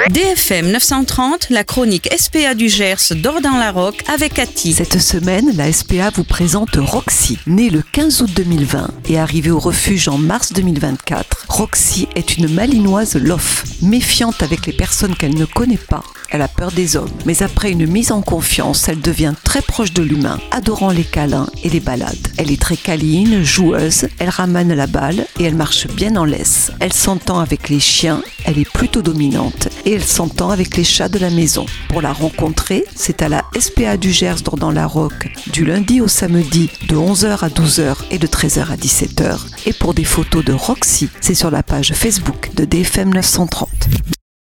DFM 930, la chronique SPA du Gers d'Ordan-la-Roque avec Cathy. Cette semaine, la SPA vous présente Roxy. Née le 15 août 2020 et arrivée au refuge en mars 2024, Roxy est une malinoise lof. Méfiante avec les personnes qu'elle ne connaît pas, elle a peur des hommes. Mais après une mise en confiance, elle devient très proche de l'humain, adorant les câlins et les balades. Elle est très câline, joueuse, elle ramène la balle et elle marche bien en laisse. Elle s'entend avec les chiens, elle est plutôt dominante et elle s'entend avec les chats de la maison. Pour la rencontrer, c'est à la SPA du Gers d'Ordan-la-Roque du lundi au samedi de 11h à 12h et de 13h à 17h. Et pour des photos de Roxy, c'est sur la page Facebook de DFM 930.